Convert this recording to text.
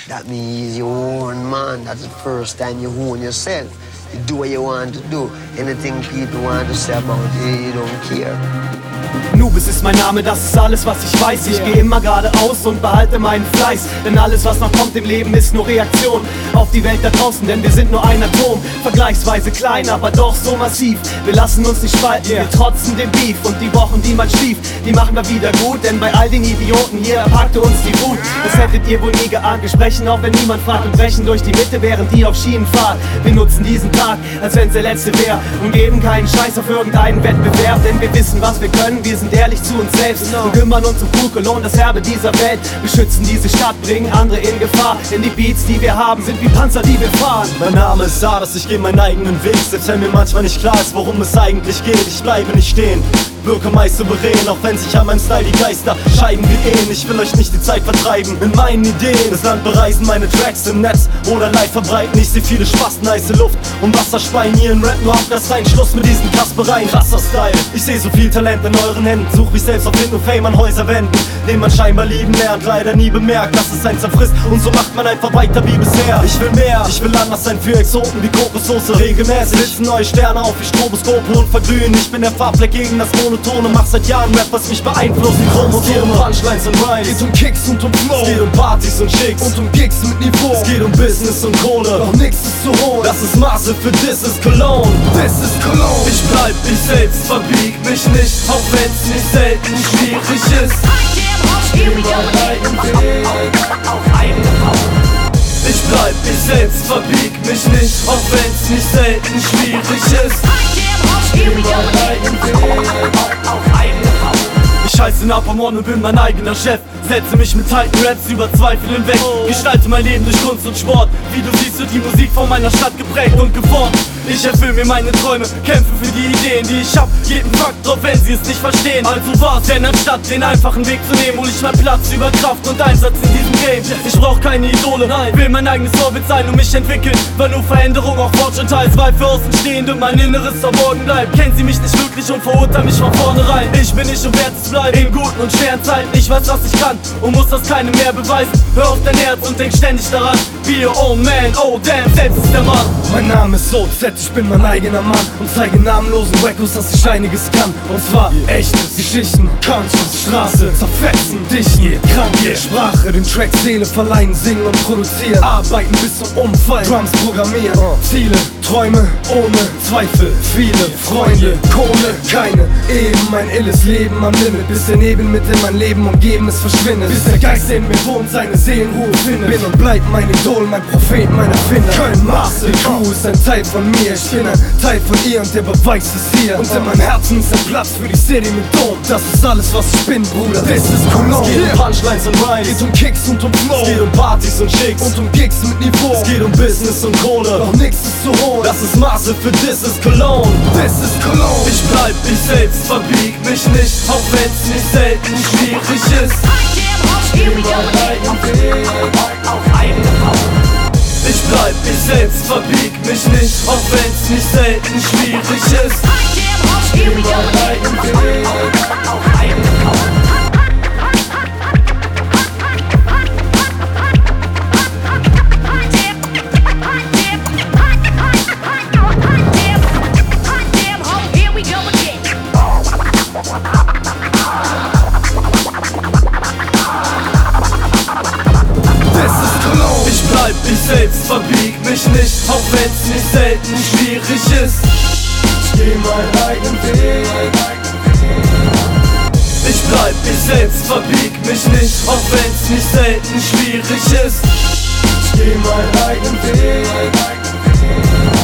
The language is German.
That means you own man. That's the first time you own yourself. You do what you want to do. Anything people want to say about you, you don't care. Nubis ist mein Name, das ist alles, was ich weiß. Ich gehe immer geradeaus und behalte meinen Fleiß. Denn alles, was noch kommt im Leben, ist nur Reaktion auf die Welt da draußen. Denn wir sind nur ein Atom, vergleichsweise klein, aber doch so massiv. Wir lassen uns nicht spalten, wir trotzen dem Beef. Und die Wochen, die man schlief, die machen wir wieder gut. Denn bei all den Idioten hier packte uns die Wut. Das hättet ihr wohl nie geahnt. Wir sprechen auch, wenn niemand fragt, und brechen durch die Mitte, während die auf Schienen fahren. Wir nutzen diesen Tag, als wenn's der letzte wäre, und geben keinen Scheiß auf irgendeinen Wettbewerb. Denn wir wissen, was wir können, wir sind ehrlich zu uns selbst und kümmern uns um Kuhkolon, das Erbe dieser Welt. Wir schützen diese Stadt, bringen andere in Gefahr, denn die Beats, die wir haben, sind wie Panzer, die wir fahren. Mein Name ist Adas, ich geh meinen eigenen Weg, selbst wenn mir manchmal nicht klar ist, worum es eigentlich geht. Ich bleibe nicht stehen, wirke meist souverän, auch wenn sich an meinem Style die Geister scheiden wie Ehen. Ich will euch nicht die Zeit vertreiben mit meinen Ideen. Das Land bereisen, meine Tracks im Netz oder live verbreiten. Ich seh viele Spasten, heiße Luft und Wasser speien. Ihren Rap nur Abgas rein, Schluss mit diesen Kaspereien. Krasser Style, ich seh so viel Talent in euren Händen. Such mich selbst auf Window Fame an Häuserwänden, den man scheinbar lieben lernt, leider nie bemerkt, dass es einen zerfrisst. Und so macht man einfach weiter wie bisher. Ich will mehr, ich will anders sein für Exoten wie Kokossoße. Regelmäßig blitzen neue Sterne auf wie Stroboskope und verglühen. Ich bin der Farbfleck gegen das Monotone, mach seit Jahren Rap, was mich beeinflusst wie Chromosome. Punchlines und Rhymes, geht um Kicks und um Flow, es geht um Partys und Chicks und um Gigs mit Niveau. Es geht um Business und Kohle, doch nix ist zu holen. Das ist Maße für This is Cologne. This is Cologne. Ich bleib ich selbst, verbieg mich nicht, auch wenn's nicht selten schwierig ist. Ich bleib ich selbst, verbieg mich nicht, auch wenn's nicht selten schwierig ist. Ich heiße Napamon und bin mein eigener Chef. Setze mich mit Titan Raps über Zweifel hinweg. Gestalte mein Leben durch Kunst und Sport. Wie du siehst, wird die Musik von meiner Stadt geprägt und geformt. Ich erfüll mir meine Träume, kämpfe für die Ideen, die ich hab. Jeden Fakt drauf, wenn sie es nicht verstehen. Also war's, denn anstatt den einfachen Weg zu nehmen, hol ich meinen Platz über Kraft und Einsatz in diesem Game. Ich brauch keine Idole, nein, will mein eigenes Vorbild sein und mich entwickeln. Weil nur Veränderung auch Fortschritt heißt, weil für Außenstehende mein Inneres verborgen bleibt. Kennen sie mich nicht wirklich und verurteilen mich von vornherein. Ich bin nicht, um wert zu bleiben, in guten und schweren Zeiten. Ich weiß, was ich kann und muss das keinem mehr beweisen. Hör auf dein Herz und denk ständig daran. Be your own man, oh damn, selbst ist der Mann. Mein Name ist OZ, ich bin mein eigener Mann und zeige namenlosen Wackos, dass ich einiges kann. Und zwar echtes, Geschichten, Conscious, Straße, zerfetzen, dichten, krank, Sprache, den Track Seele verleihen, singen und produzieren, arbeiten bis zum Umfall, Drums programmieren, Ziele, Träume, ohne Zweifel, viele Freunde, Kohle, keine, eben ein illes Leben am Limit, bis der Nebel mit in mein Leben umgeben ist verschwindet, bis der Geist in mir wohnt, seine Seelenruhe findet. Bin und bleib mein Idol, mein Prophet, mein Erfinder. Köln, Marseille, die Crew ist ein Teil von mir, ich bin ein Teil von ihr und der Beweis ist hier. Und in meinem Herzen ist ein Platz für die City mit Dom. Das ist alles, was ich bin, Bruder. This is Cologne. Es geht um Punchlines und Rhymes, geht um Kicks und um Flow, es geht um Partys und Chicks und um Gigs mit Niveau. Es geht um Business und Kohle, doch nix ist zu holen. Das ist Maße für This is Cologne. This is Cologne. Ich bleib ich selbst, verbieg mich nicht, auch wenn's nicht selten schwierig ist. Ich bleib ich selbst, verbieg mich nicht, auch wenn's nicht selten schwierig ist. Ich bleib ich selbst, verbieg mich nicht, auch wenn's nicht selten schwierig ist. Ich geh meinen eigenen Weg. Ich bleib ich selbst, verbieg mich nicht, auch wenn's nicht selten schwierig ist. Ich geh meinen eigenen Weg.